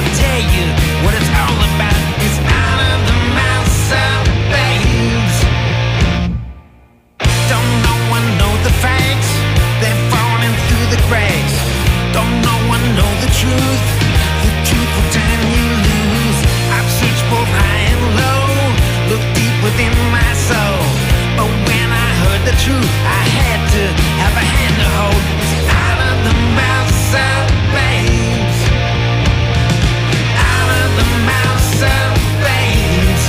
I'll tell you what it's all about. It's out of the mouths of babes. Don't no one know the facts, they're falling through the cracks. Don't no one know the truth will turn you loose. I've searched both high and low, looked deep within my soul, but when I heard the truth, I had to have a hand to hold. It's out of the mouths of babes, out of the mouths of babes.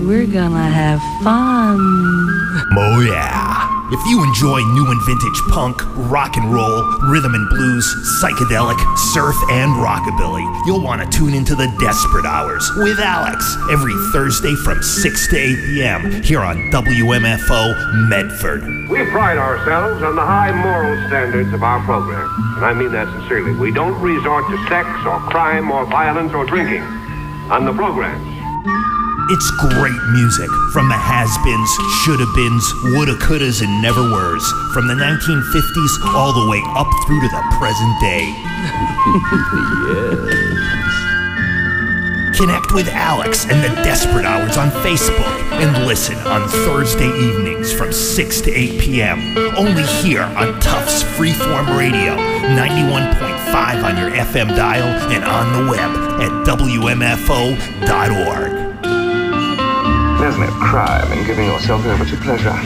we're gonna have fun. Oh yeah. If you enjoy new and vintage punk, rock and roll, rhythm and blues, psychedelic, surf, and rockabilly, you'll want to tune into the Desperate Hours with Alex every Thursday from 6 to 8 p.m. here on WMFO Medford. We pride ourselves on the high moral standards of our program, and I mean that sincerely. We don't resort to sex or crime or violence or drinking on the program. It's great music from the has-beens, shoulda-beens, woulda-couldas, and never-weres, from the 1950s all the way up through to the present day. Yes. Connect with Alex and the Desperate Hours on Facebook and listen on Thursday evenings from 6 to 8 p.m. only here on Tufts Freeform Radio, 91.5 on your FM dial and on the web at WMFO.org. There's no crime in giving yourself over to pleasure.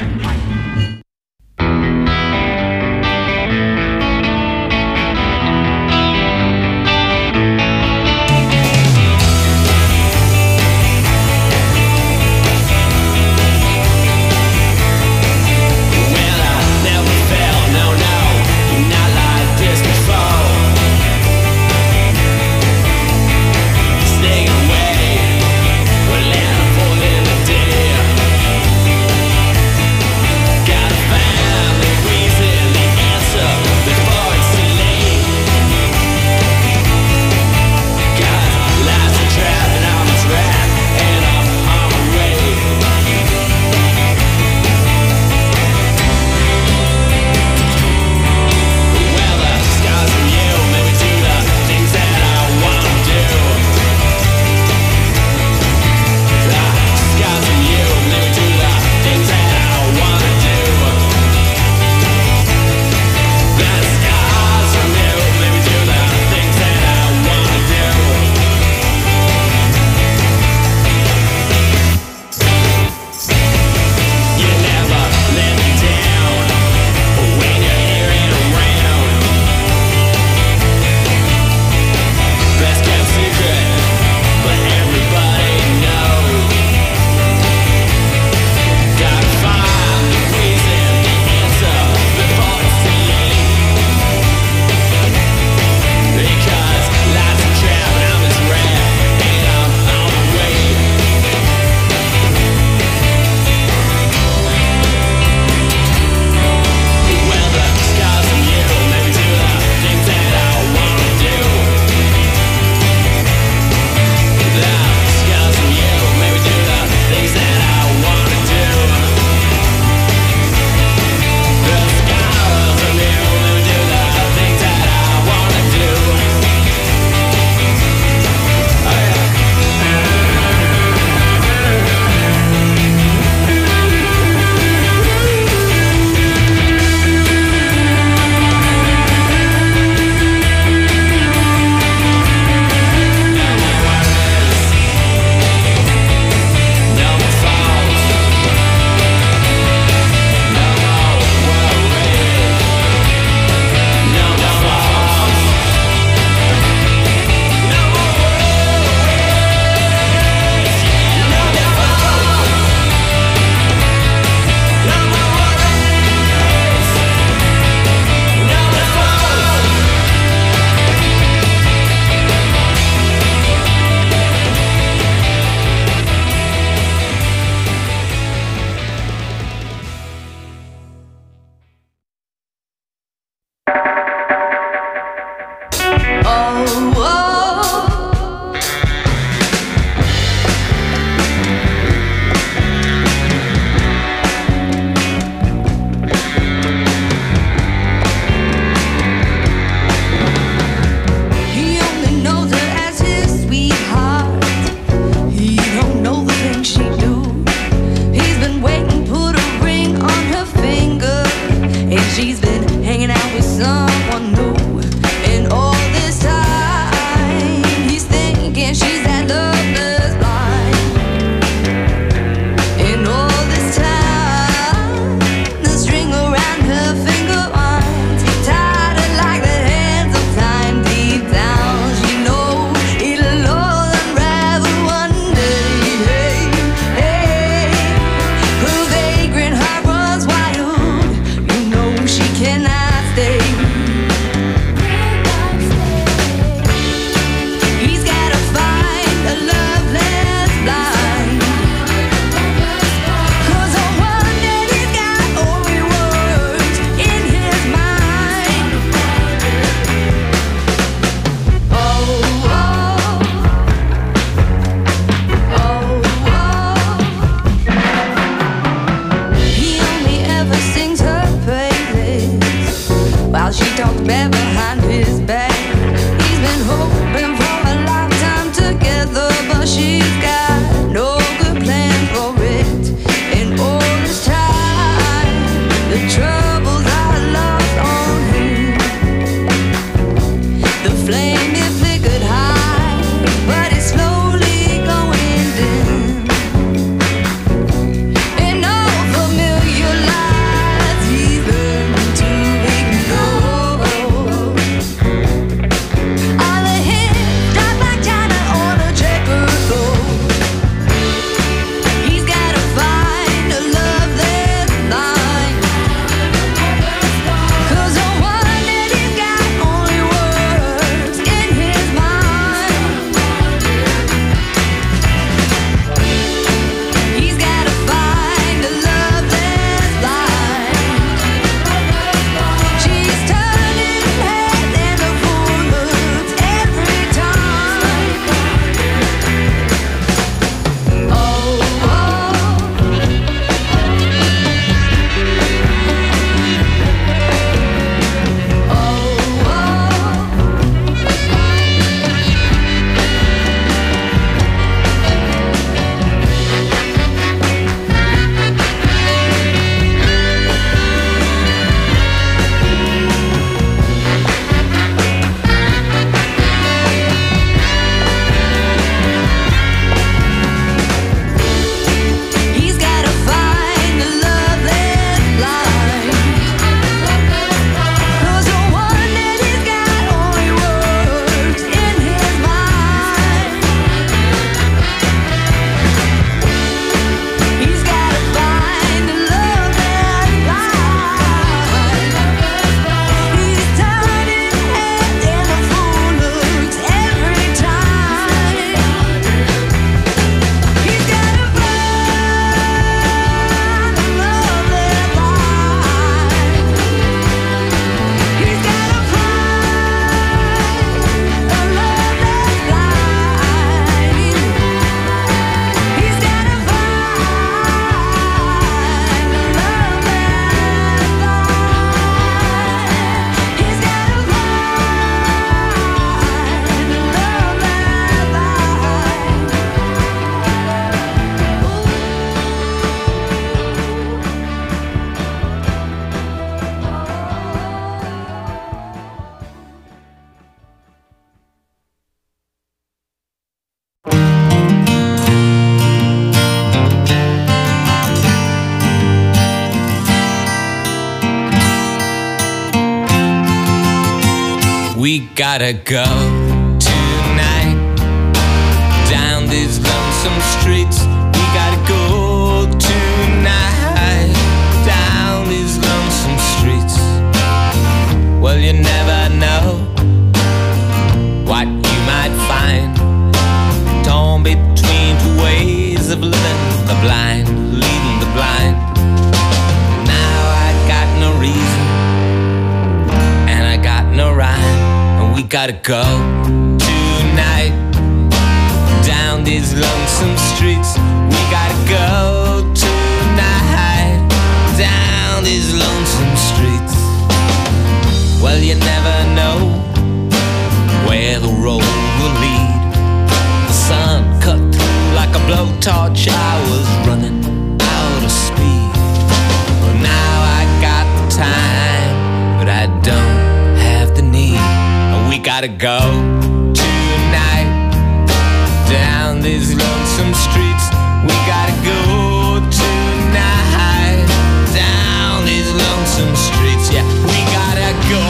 gotta go tonight down these lonesome streets. We gotta go tonight down these lonesome streets. Well, you never know what you might find, torn between two ways of living, the blind leading the blind. Now I got no reason and I got no rhyme, and we gotta go tonight down these lonesome streets. We gotta go tonight down these lonesome streets. Well, you never know where the road will lead. The sun cut through like a blowtorch. I was running out of speed. Well, now I got the time, but I don't have the need. And we gotta go tonight down these lonesome streets. We gotta go tonight down these lonesome streets. Yeah, we gotta go.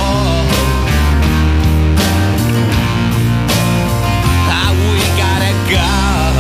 We gotta go.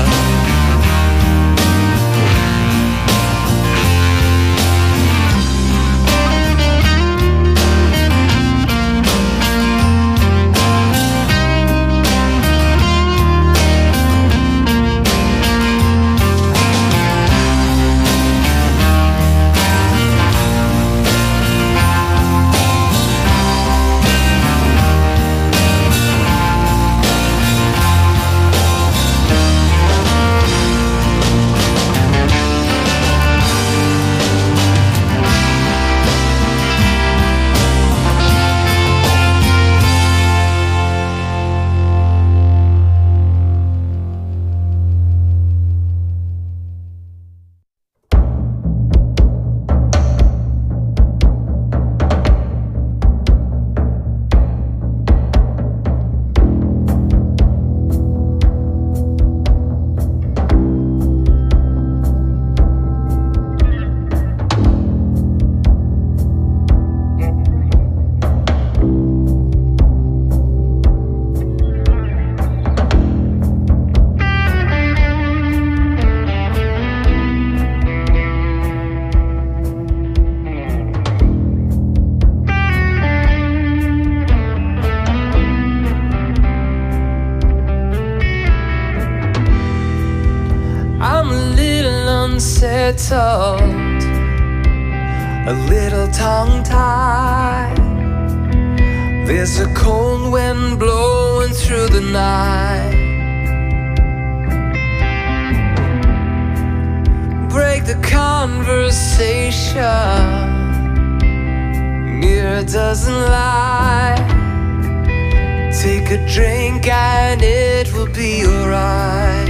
Unsettled, a little tongue-tied. There's a cold wind blowing through the night. Break the conversation, mirror doesn't lie. Take a drink and it will be alright.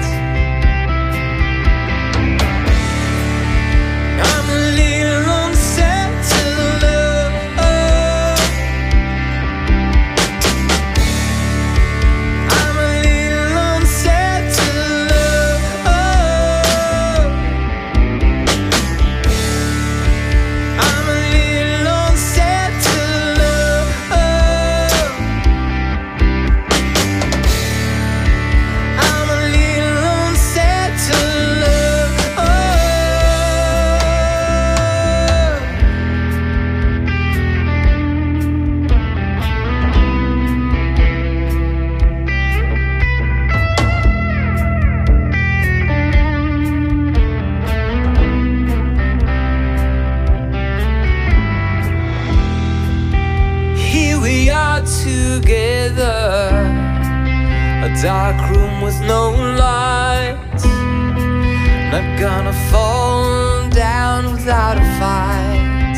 Together, a dark room with no light. Not gonna fall down without a fight.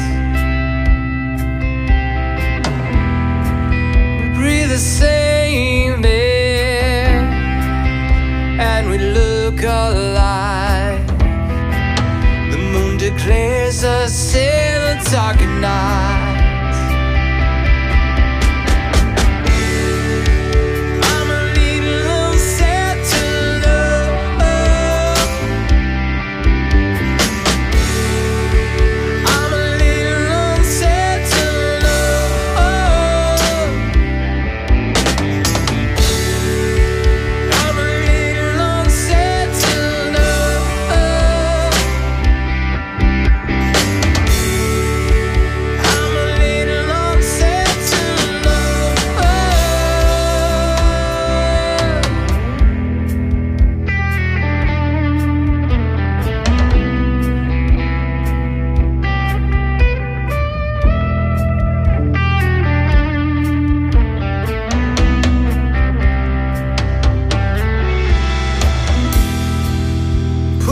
We breathe the same air and we look alike. The moon declares us in the dark at night.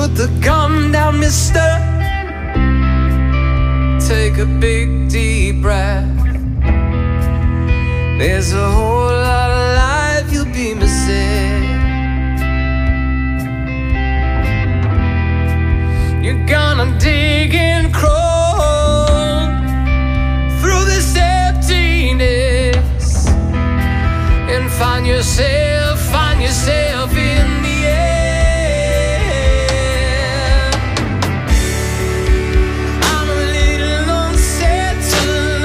Put the gun down, mister. Take a big deep breath. There's a whole lot of life you'll be missing. You're gonna dig and crawl through this emptiness and find yourself in the air. I'm a little unsettled.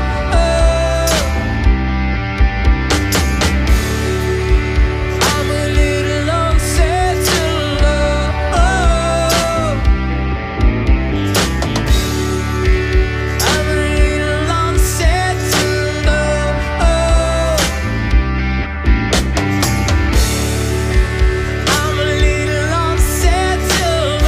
I'm a little unsettled. I'm a little unsettled. I'm a little unsettled.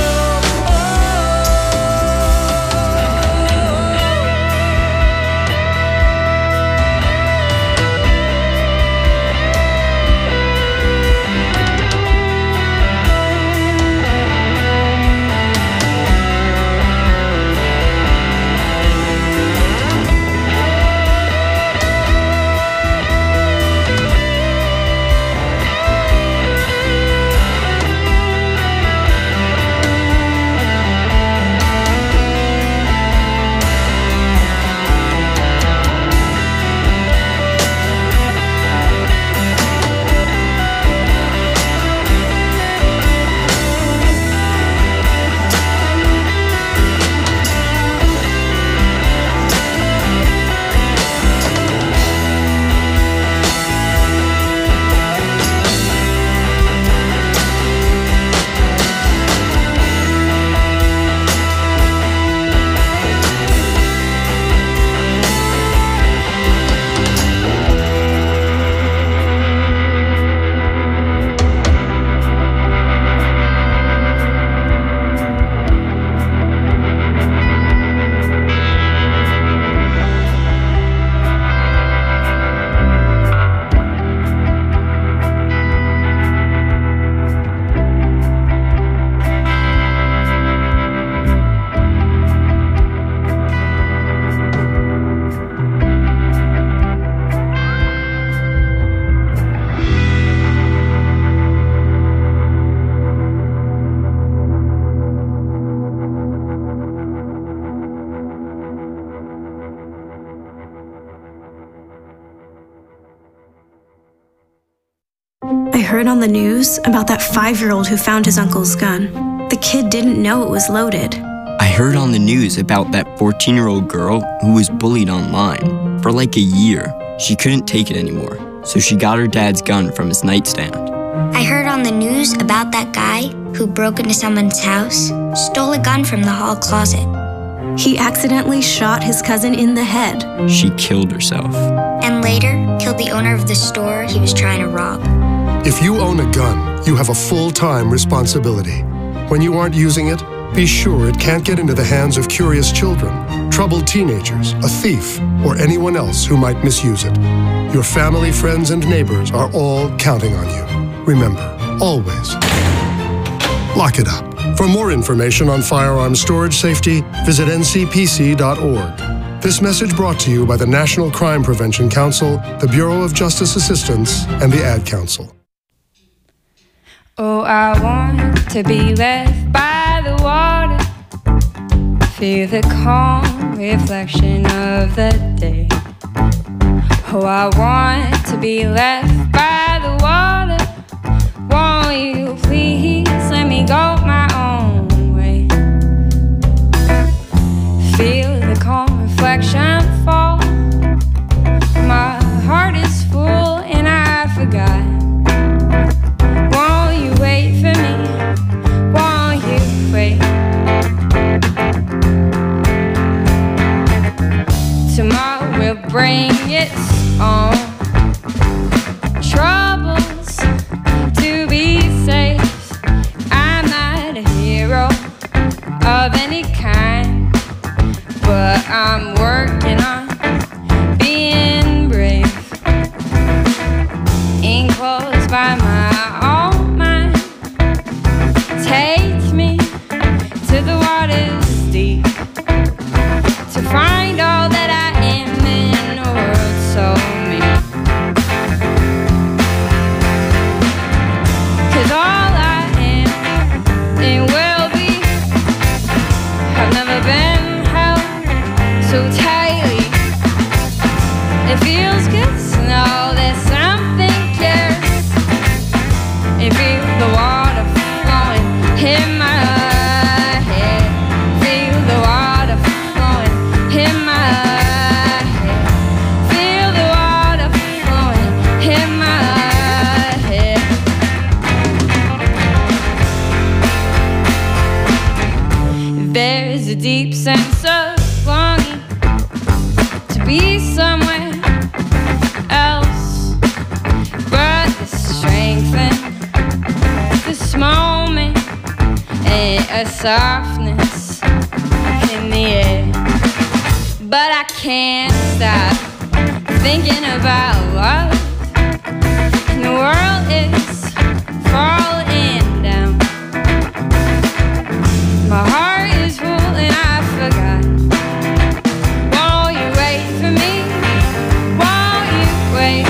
I heard on the news about that 5-year-old who found his uncle's gun. The kid didn't know it was loaded. I heard on the news about that 14-year-old girl who was bullied online. For like a year, she couldn't take it anymore, so she got her dad's gun from his nightstand. I heard on the news about that guy who broke into someone's house, stole a gun from the hall closet. He accidentally shot his cousin in the head. She killed herself. And later, killed the owner of the store he was trying to rob. If you own a gun, you have a full-time responsibility. When you aren't using it, be sure it can't get into the hands of curious children, troubled teenagers, a thief, or anyone else who might misuse it. Your family, friends, and neighbors are all counting on you. Remember, always, lock it up. For more information on firearm storage safety, visit ncpc.org. This message brought to you by the National Crime Prevention Council, the Bureau of Justice Assistance, and the Ad Council. Oh, I want to be left by the water, feel the calm reflection of the day. Oh, I want to be left by the water, won't you please let me go my own way. Feel the calm reflection fall, my heart is full and I forgot. Won't you wait for me? Won't you wait? Tomorrow will bring its own troubles. To be safe, I'm not a hero of any kind, but I'm working on being brave, enclosed by my own mind. Take me There's a deep sense of longing to be somewhere else, but the strength in this moment and a softness in the air. But I can't stop thinking about love, and the world is falling down. My heart is full and I forgot. Won't you wait for me? Won't you wait?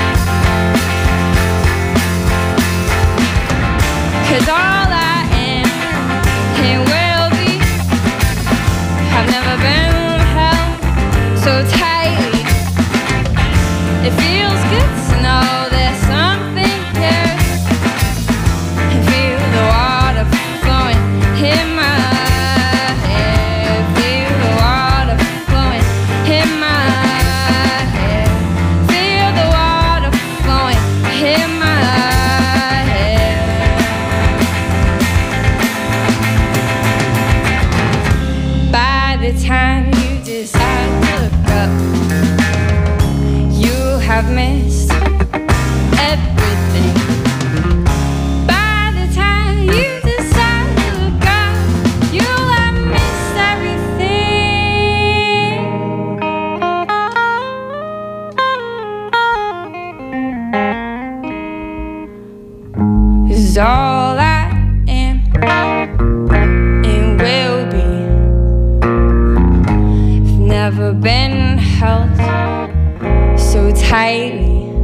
'Cause all I am and will be, I've never been held so tightly. It feels good to know there's something here, and feel the water flowing in my hair. Feel the water flowing in my hair. Feel the water flowing in my hair. By the time you decide to look up, you have missed everything. By the time you decide to look up, you'll have missed everything. 'Cause all I am and will be, I've never been held so tightly.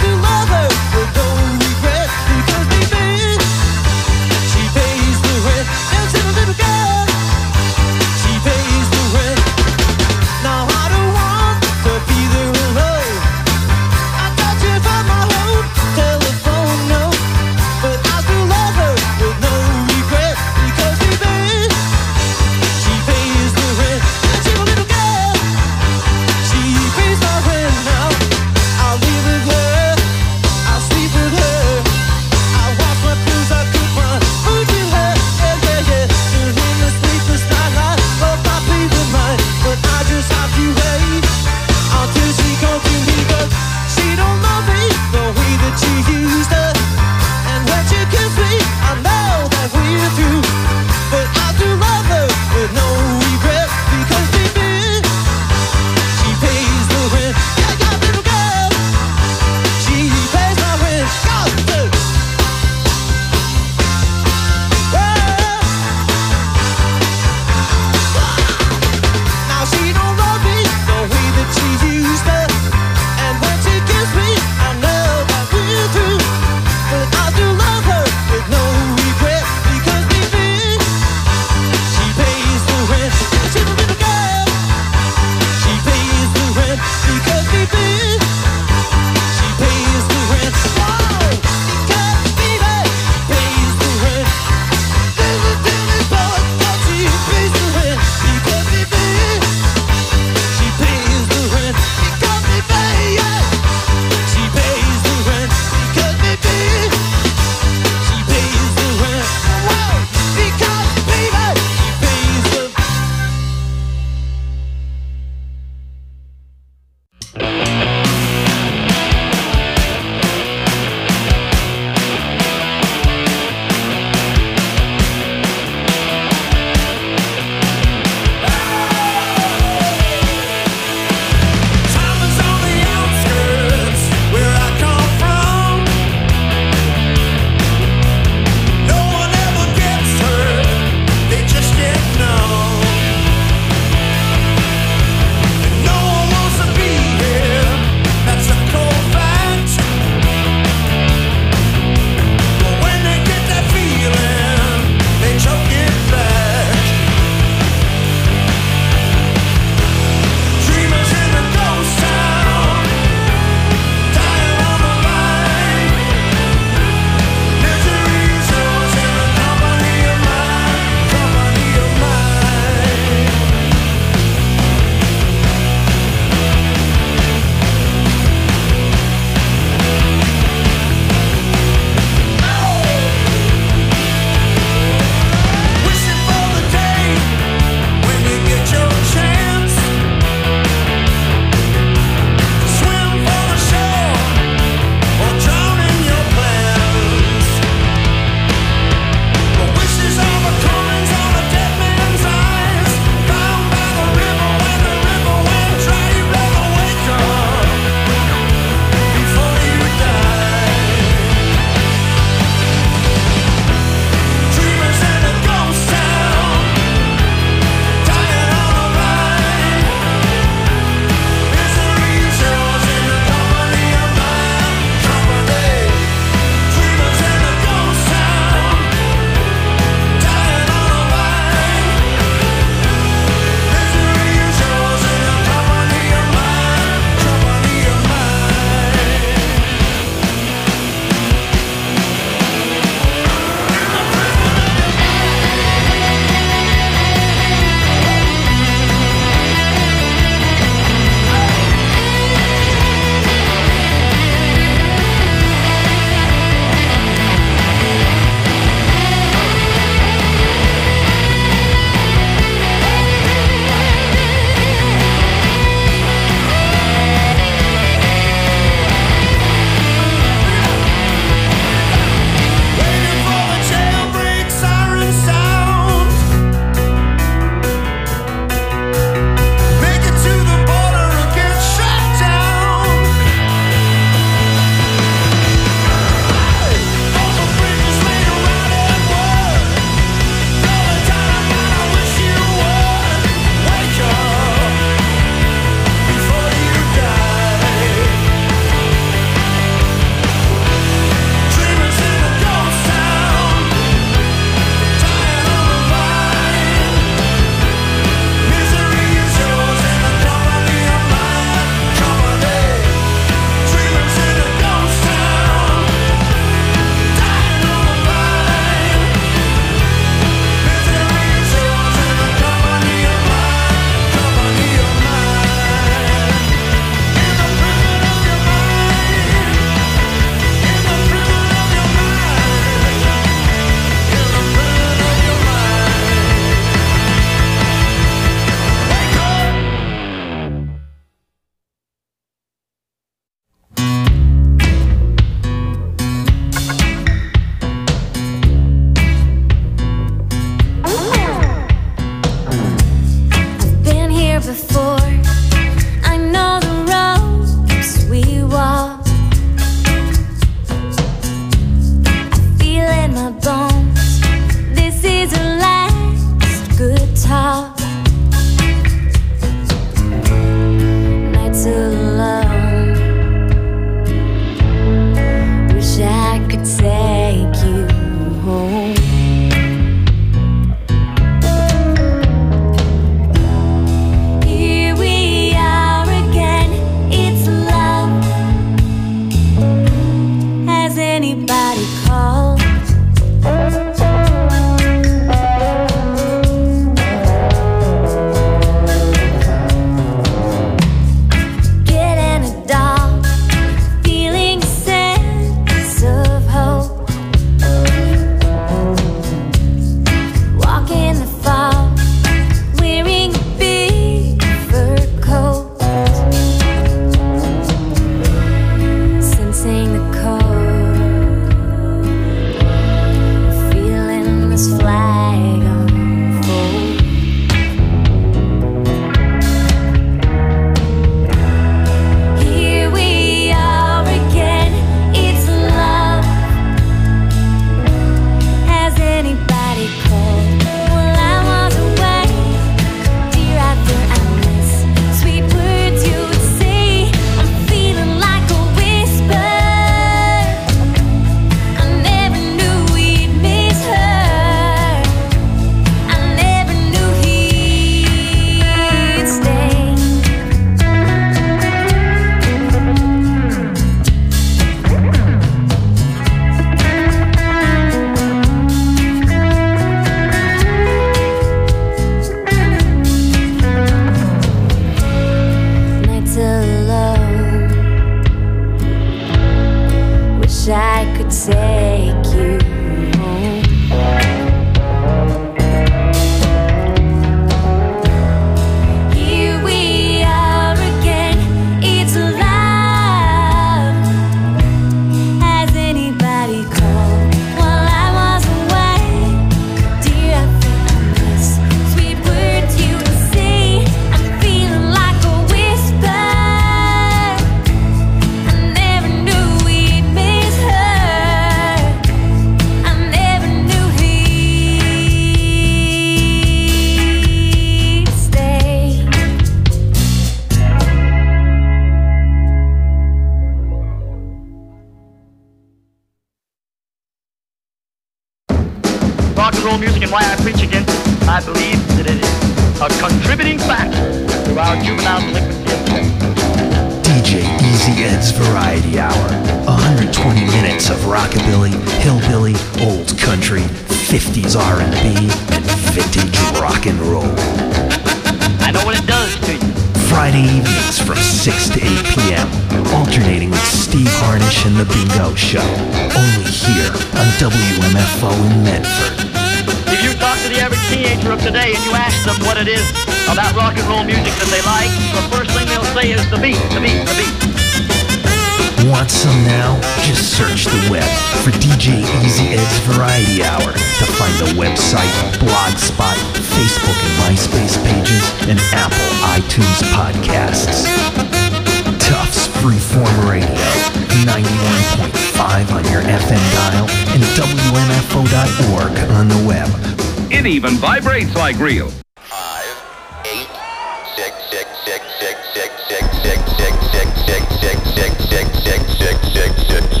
roll music and why I preach against it. I believe that it is a contributing factor to our juvenile delinquency of today. DJ Easy Ed's Variety Hour. 120 minutes of rockabilly, hillbilly, old country, 50s R&B, and vintage rock and roll. I know what it does to you. Friday evenings from 6 to 8 p.m. Alternating with Steve Harnish and The Bingo Show. Only here on WMFO in Medford. If you talk to the average teenager of today and you ask them what it is about rock and roll music that they like, the first thing they'll say is the beat, the beat, the beat. Want some now? Just search the web for DJ Easy Ed's Variety Hour to find the website, Blogspot, Facebook and MySpace pages, and Apple iTunes podcasts. Tufts Freeform Radio, 91.5 on your FM dial, and WMFO.org on the web. It even vibrates like real. 5, 8, 6, 6, 6, 6, 6, 6, 6, 6, 6, 6, 6, 6, 6, 6, 6, 6, 6,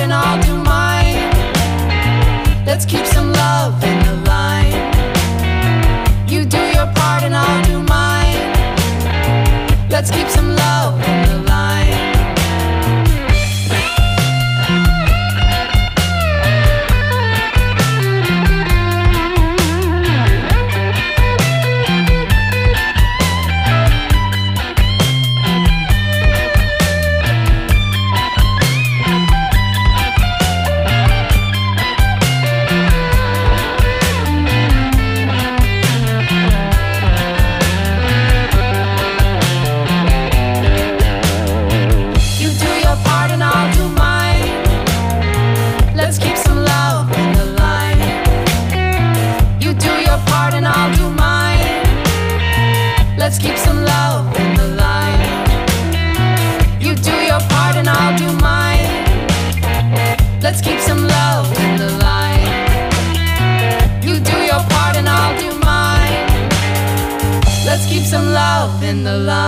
and I'll do mine. Let's keep some love in the line. You do your part and I'll do mine. Let's keep some love in the line. Let's keep some love in the line. You do your part and I'll do mine. Let's keep some love in the line. You do your part and I'll do mine. Let's keep some love in the line.